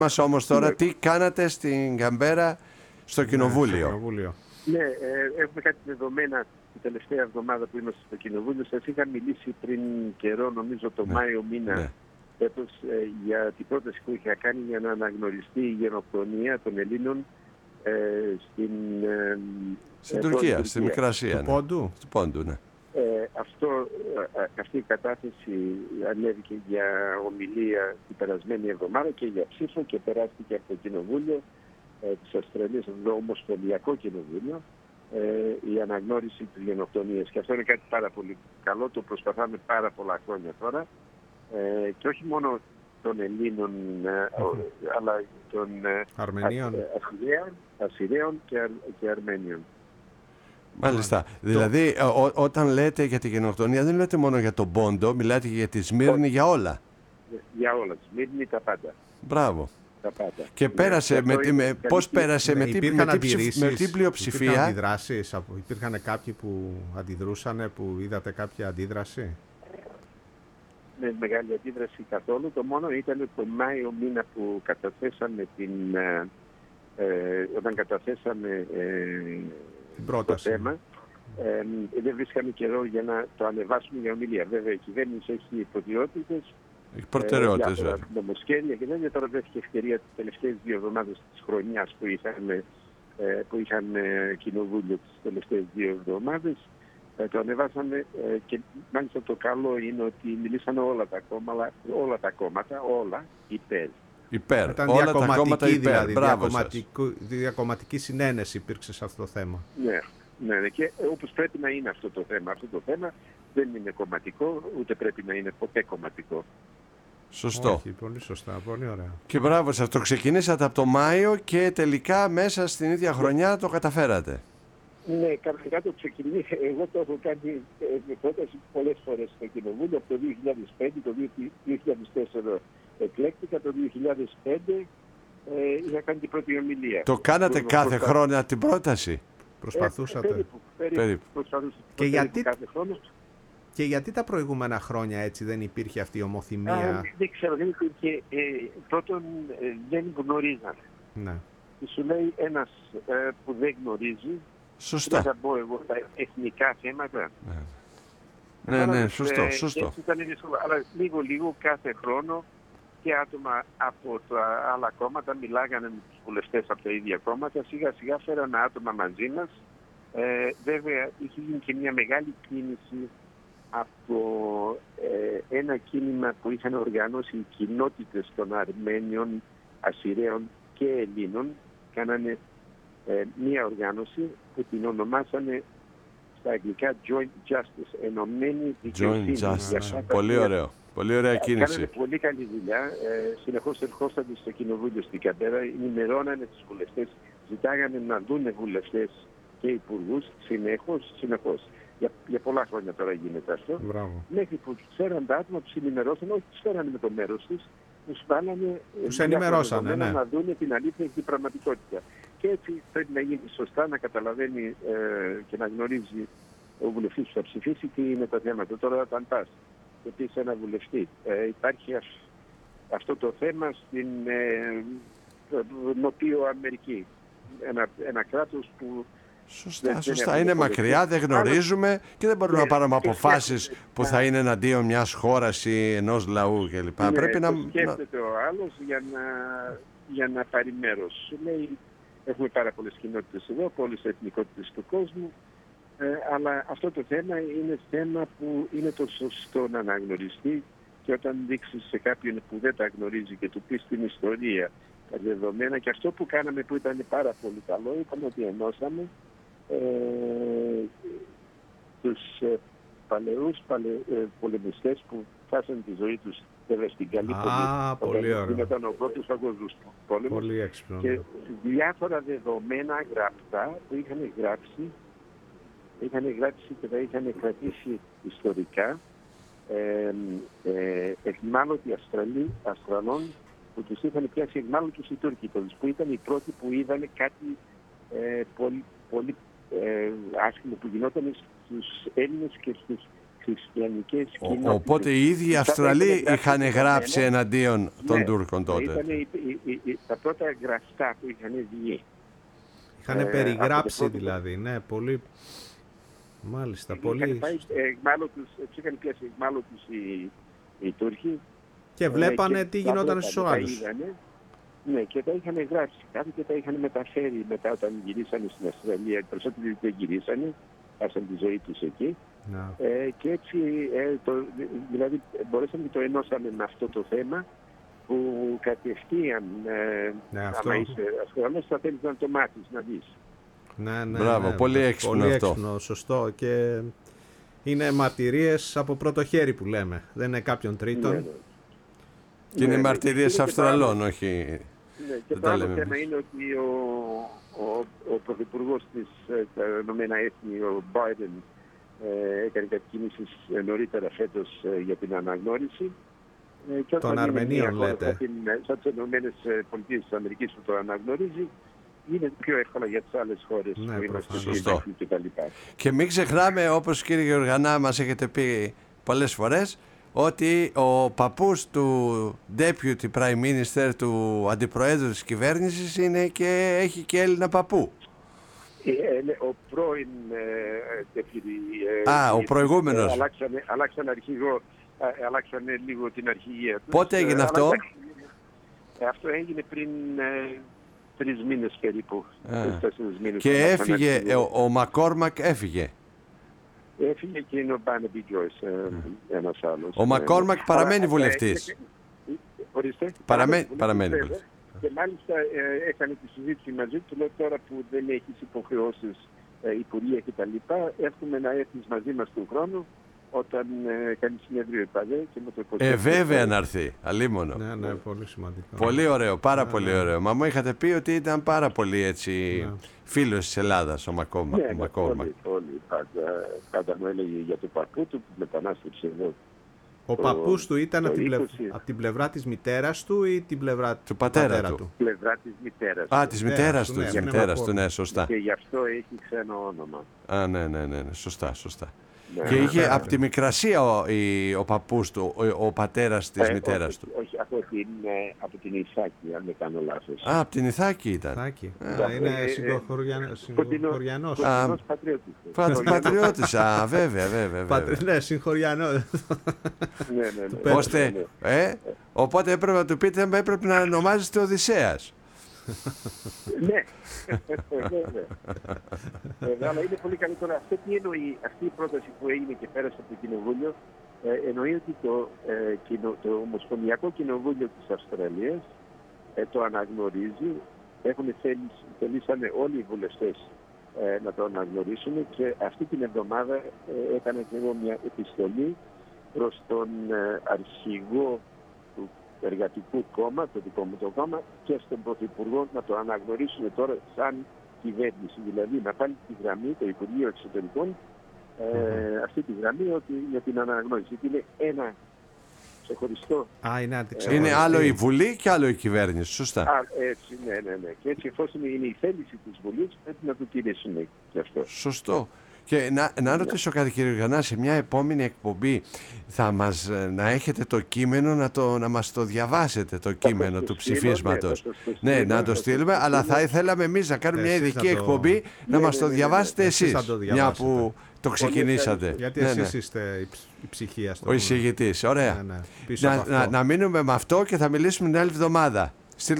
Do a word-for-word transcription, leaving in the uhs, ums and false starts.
Μας όμως τώρα ναι. τι κάνατε στην Καμπέρα στο Κοινοβούλιο. Ναι, στο κοινοβούλιο. Ναι, ε, έχουμε κάτι δεδομένα την τελευταία εβδομάδα που είμαστε στο Κοινοβούλιο. Σας είχα μιλήσει πριν καιρό, νομίζω το ναι. Μάιο μήνα, ναι. Έτος, ε, για την πρόταση που είχα κάνει για να αναγνωριστεί η γενοκτονία των Ελλήνων ε, στην, ε, στην ε, Τουρκία, Τουρκία, στη Μικρασία. Του Πόντου. Του Πόντου, ναι. Ε, αυτό, αυτή η κατάθεση ανέβηκε για ομιλία την περασμένη εβδομάδα και για ψήφο και περάστηκε από το Κοινοβούλιο ε, της Αυστραλίας, το Ομοσπονδιακό Κοινοβούλιο, ε, η αναγνώριση της γενοκτονίας. Και αυτό είναι κάτι πάρα πολύ καλό, το προσπαθάμε πάρα πολλά χρόνια τώρα ε, και όχι μόνο των Ελλήνων ε, mm-hmm. αλλά των ε, Αρμενίων, Ασσυρίων, Ασσυρίων και, Αρ, και Αρμένιων. Μάλιστα. Δηλαδή, ό, όταν λέτε για τη γενοκτονία, δεν λέτε μόνο για τον Πόντο, μιλάτε και για τη Σμύρνη, για όλα. Για όλα. Σμύρνη, τα πάντα. Μπράβο. Τα πάντα. Και πέρασε, ναι, με τι, με, πώς πέρασε, με, τι, με, τι, με τι πλειοψηφία. Υπήρχαν αντιδράσεις, υπήρχαν κάποιοι που αντιδρούσαν, που είδατε κάποια αντίδραση. Με μεγάλη αντίδραση καθόλου. Το μόνο ήταν το Μάιο μήνα που καταθέσαμε την, ε, όταν καταθέσαμε ε, το θέμα. Ε, δεν βρίσκαμε καιρό για να το ανεβάσουμε για ομιλία. Βέβαια, η κυβέρνηση έχει προτεραιότητες. Έχει προτεραιότητες, ε, για νομοσχέδια και δεν τώρα βρέθηκε ευκαιρία τις τελευταίες δύο εβδομάδες της χρονιάς που είχαν, ε, που είχαν ε, κοινοβούλιο τις τελευταίες δύο εβδομάδες. Ε, το ανεβάσαμε ε, και μάλιστα το καλό είναι ότι μιλήσαν όλα τα κόμματα, όλα τα κόμματα, όλα υπέρ. Υπέρ. Ήταν όλα διακομματική, τα κόμματα υπέρ. Δηλαδή, Μπράβο διακομματική συνένεση υπήρξε σε αυτό το θέμα. Ναι, ναι, και όπως πρέπει να είναι αυτό το θέμα. Αυτό το θέμα δεν είναι κομματικό, ούτε πρέπει να είναι ποτέ κομματικό. Σωστό. Όχι, πολύ σωστά, πολύ ωραία. Και μπράβο σας, το ξεκινήσατε από το Μάιο και τελικά μέσα στην ίδια χρονιά το καταφέρατε. Ναι, κανονικά το ξεκινήσει. Εγώ το έχω κάνει με πρόταση πολλές φορές στο Κοινοβούλιο. Από το δύο χιλιάδες πέντε, το δύο χιλιάδες τέσσερα εκλέκτηκα, το δύο χιλιάδες πέντε ε, είχα κάνει την πρώτη ομιλία. Το κάνατε Μπορούμε κάθε προσπα... χρόνο την πρόταση. Προσπαθούσατε. Ε, περίπου, περίπου, περίπου. Προσπαθούσα και, γιατί... κάθε χρόνο. και γιατί τα προηγούμενα χρόνια έτσι δεν υπήρχε αυτή η ομοθυμία. Α, δεν ξέρω, δεν υπήρχε. Ε, πρώτον ε, δεν γνωρίζανε. Ναι. Σου λέει ένας ε, που δεν γνωρίζει. Σωστά. Δεν θα πω εγώ τα εθνικά θέματα. Ναι, ναι, ναι, σωστό, σωστό. Έτσι ήταν δύσκολο. Αλλά λίγο-λίγο κάθε χρόνο και άτομα από τα άλλα κόμματα μιλάγανε με τους βουλευτές από τα ίδια κόμματα. Σιγά-σιγά φέρανε άτομα μαζί μας. Ε, βέβαια, είχε γίνει και μια μεγάλη κίνηση από ε, ένα κίνημα που είχαν οργανώσει οι κοινότητες των Αρμένιων, Ασσυρίων και Ελλήνων. Κάνανε Ε, μία οργάνωση που την ονομάσανε στα αγγλικά Joint Justice, ενωμένη δικαιοσύνη. Joint Justice, πολύ ωραίο, πολύ ωραία κίνηση. Κάνανε πολύ καλή δουλειά, ε, συνεχώς ερχόσατε στο Κοινοβούλιο στην Καμπέρα, ενημερώνανε τους βουλευτές, ζητάγανε να δούνε βουλευτές και υπουργούς συνεχώς, συνεχώς. Για, για πολλά χρόνια τώρα γίνεται αυτό. Μπράβο. Μέχρι που τους φέραν τα άτομα, τους ενημερώσαν, όχι τους φέρανε με το μέρος τους, τους βάλανε τους ενημερώσανε, ναι. να δούνε την αλήθεια και την πραγματικότητα. Και έτσι πρέπει να γίνει σωστά, να καταλαβαίνει ε, και να γνωρίζει ο βουλευτής που θα ψηφίσει τι είναι τα θέματα. Τώρα όταν πας και πεις ένα βουλευτή, ε, υπάρχει αυ, αυτό το θέμα στην ε, Νοτιό Αμερική. Ένα, ένα κράτος που... Σωστά, δεν, σωστά. Δεν είναι μακριά, δεν γνωρίζουμε Άρα, και δεν μπορούμε ναι, να πάρουμε αποφάσεις που θα είναι εναντίον μιας χώρας ή ενός λαού κλπ. Ναι, πρέπει να... σκέφτεται ο άλλος για να, για να πάρει μέρος. Σου λέει, έχουμε πάρα πολλές κοινότητες εδώ, από όλες τις εθνικότητες του κόσμου, ε, αλλά αυτό το θέμα είναι θέμα που είναι το σωστό να αναγνωριστεί και όταν δείξεις σε κάποιον που δεν τα γνωρίζει και του πεις την ιστορία, τα δεδομένα, και αυτό που κάναμε που ήταν πάρα πολύ καλό ήταν ότι ενώσαμε ε, τους ε, παλαιούς παλαι, ε, πολεμιστές που φάσαν τη ζωή τους βέβαια στην καλή ah, πολύ ωραία. Ήταν ο πρώτος παγκόσμιος πόλεμος. Πολύ έξυπνο. Και διάφορα δεδομένα γραπτά που είχαν γράψει, είχαν γράψει και τα είχαν κρατήσει ιστορικά ε, ε, εχμάλωτοι Αστραλοί, Αστραλών που τους είχαν πιάσει εχμάλωτους οι Τούρκοι, που ήταν οι πρώτοι που είδαν κάτι ε, πολύ, πολύ ε, άσχημο που γινόταν στους Έλληνες και στους χριστιανικές Ο, κοινότητες. οπότε οι ίδιοι οι Αυστραλοί είχαν γράψει εναντίον των ναι, Τούρκων τότε. Ήταν οι, οι, οι, οι, τα πρώτα γραφτά που είχαν βγει. Είχαν Ε, περιγράψει από το δηλαδή, ναι, πολύ. Μάλιστα, Είχαν πολύ. πάει, ε, μάλλον τους, τους είχαν πιάσει μάλλον τους οι, οι Τούρκοι. Και βλέπανε ε, τι τα γινόταν βλέπανε, στους τα άλλους. είδανε, ναι, και τα είχαν γράψει κάτι και τα είχαν μεταφέρει μετά όταν γυρίσανε στην Αυστραλία. Οι περισσότεροι δεν γυρίσανε, χάσαν τη ζωή τους εκεί. Να. Ε, και έτσι, ε, το, δηλαδή, μπορέσαμε και το ενώσαμε με αυτό το θέμα που κατευθείαν, ε, Ναι, αυτό. άμα είσαι Αυστραλός, θα θέλεις να το μάθεις, να δεις. Ναι, ναι, Μπράβο, ναι, πολύ έξυπνο πολύ αυτό. έξυπνο, σωστό. Και είναι μαρτυρίες από πρώτο χέρι που λέμε. Δεν είναι κάποιον τρίτον. Ναι, ναι. Και είναι Ναι, μαρτυρίες ναι, και το Αυστραλών, άλλο- όχι. Ναι, και Δεν το τα άλλο λέμε θέμα εμείς. είναι ότι ο, ο, ο Πρωθυπουργός της ε, τα Ηνωμένα Έθνη, ο Biden, ε, έκανε κάτι κινήσεις ε, νωρίτερα φέτος ε, για την αναγνώριση. Ε, και όταν Των είναι Αρμενίων, μια χώρα λέτε. Σαν, την, ε, σαν τις Ηνωμένες Πολιτείες της Αμερικής που το αναγνωρίζει, είναι πιο εύκολα για τις άλλες χώρες Ναι, που είμαστε προφανώς. στην Σωστό. Ευρώπη και τα λοιπά. Και μην ξεχνάμε, όπως κύριε Γεωργανά μας έχετε πει πολλές φορές, ότι ο παππούς του Deputy Prime Minister, του αντιπροέδρου της κυβέρνησης, είναι και, έχει και Έλληνα παππού. Ε, ε, ναι, ο πρώην ε, deputy, ε, Α, ο ε, προηγούμενος. ε, αλλάξανε, αλλάξανε αρχηγό, ε, αλλάξανε λίγο την αρχηγία τους. Πότε έγινε Ε, αυτό? αλλά, ε, αυτό έγινε πριν ε, τρεις μήνες περίπου. Α. τρεις, τέσσερις μήνες. Και αλλάξανε έφυγε, αρχηγό. ε, ο, ο Μακόρμακ έφυγε. Έφυγε και είναι ο Μπάνεμπι Τζόις, ε, ένας άλλος. Ο Μακόρμακ Ε, παραμένει αλλά, ε, βουλευτής. ε, ε, Ορίστε. Παραμένει- βουλευτής, παραμένει βέβαια. βουλευτής. Και μάλιστα ε, έκανε τη συζήτηση μαζί του, λέω τώρα που δεν έχεις υποχρεώσεις ε, υπουργεία και τα λοιπά, εύχομαι να έρθεις μαζί μας του χρόνου όταν ε, κάνει συνεδρίο ΕΠΑΔΕ και με το Ε, υποστήριξε. βέβαια να έρθει. Αλίμονο. Ναι, ναι, πολύ σημαντικό. Πολύ ωραίο, πάρα Ναι, πολύ ναι. ωραίο. Μα μου είχατε πει ότι ήταν πάρα πολύ έτσι Ναι. φίλος της Ελλάδας ο Μακόμα- Ναι, ο ναι, Μακόρμακ. πολύ, πολύ. Πάντα, πάντα μου έλεγε για το παππού του που μετανάστευσε εδώ. Ο το- παππούς του ήταν το από την, πλευ... είκοσι. απ' την πλευρά της μητέρας του ή την πλευρά Του πατέρα του. Πλευρά της μητέρας Α, του. της Μητέρας μητέρας του, του, ναι, της είναι μητέρας του, Μακόρμακ. ναι, σωστά. Και γι' αυτό έχει ξένο όνομα. Α, ναι, ναι, ναι, ναι, σωστά, σωστά. Ναι. Και είχε ναι. από τη Μικρασία ο, η- ο παππούς του, ο, ο πατέρας της Ε, μητέρας όχι, του. Όχι, από την, ε, από την Ιθάκη, αν δεν κάνω λάθος. Α, από την Ιθάκη ήταν. Θάκη. Ε, Α, είναι ε, ε, συγχωριανός. Κοντινό- Συγχωριανός. Α, Κοντινός πατριώτης. Πα- Πατριώτης, α, βέβαια, βέβαια, Πατ- βέβαια. Ναι, συγχωριανός. Ναι, ναι, ναι. πέτρου. Ώστε, ε, οπότε έπρεπε να του πείτε, έπρεπε να ονομάζεστε Οδυσσέας. Ναι, βέβαια. Βέβαια, αλλά είναι πολύ καλύτερο. Αυτό τι εννοεί, αυτή η πρόταση που έγινε και πέρασε από το Κοινοβούλιο, ε, εννοεί ότι το, ε, κοινο, το Ομοσπονδιακό Κοινοβούλιο της Αυστραλίας ε, το αναγνωρίζει. Έχουν θέλει, θελήσανε όλοι οι βουλευτές ε, να το αναγνωρίσουν και αυτή την εβδομάδα ε, έκανα και εγώ μια επιστολή προς τον ε, αρχηγό του Εργατικού Κόμμα, το δικό μου το κόμμα, και στον Πρωθυπουργό να το αναγνωρίσουν τώρα σαν κυβέρνηση. Δηλαδή να πάλι τη γραμμή, το Υπουργείο Εξωτερικών, ε, αυτή τη γραμμή ότι, για την αναγνώριση. Είναι ένα ξεχωριστό. Α, είναι αντιξεχωριστή. Είναι άλλο η Βουλή και άλλο η κυβέρνηση, σωστά. Α, έτσι, ναι, ναι, ναι. Και έτσι, εφόσον είναι η θέληση της Βουλής, πρέπει να το τηρήσουν και αυτό. Σωστό. Και να, να ρωτήσω κάτι κύριε Γανά, σε μια επόμενη εκπομπή θα μας, να έχετε το κείμενο να, το, να μας το διαβάσετε, το κείμενο το του στείλω, ψηφίσματος. ναι, θα το Ναι, στείλω, να θα το το στείλουμε, αλλά στείλω. θα ήθελαμε εμείς να κάνουμε μια Εσείς ειδική θα το- εκπομπή να Ναι, μας ναι, το ναι, ναι, διαβάσετε ναι. εσείς, Εσείς θα το μια διαβάσετε. που το ξεκινήσατε. Γιατί Ναι, εσείς ναι. είστε η, ψ- η ψυχία στο Ο εισηγητής, ωραία. Ναι, ναι. Πίσω Να, από να, αυτό. να μείνουμε με αυτό και θα μιλήσουμε την άλλη εβδομάδα.